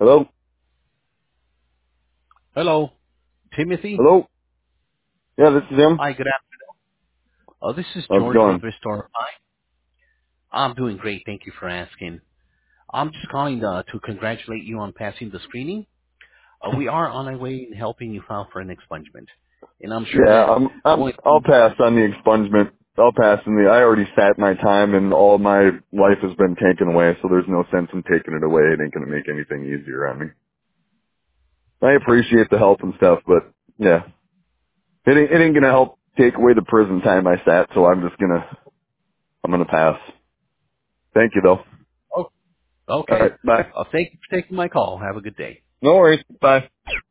Hello? Hello, Timothy. Hello? Yeah, this is him. Hi, good afternoon. This is How's it George with going? Restore. I'm doing great. Thank you for asking. I'm just calling to congratulate you on passing the screening. We are on our way in helping you file for an expungement, and I'm sure Yeah, that going. I'll pass on the expungement. I'll pass I already sat my time and all my life has been taken away, so there's no sense in taking it away. It ain't gonna make anything easier on me. I appreciate the help and stuff, but yeah, it ain't gonna help take away the prison time I sat, so I'm gonna pass. Thank you though. Oh, okay. Alright, bye. Thank you for taking my call. Have a good day. No worries. Bye.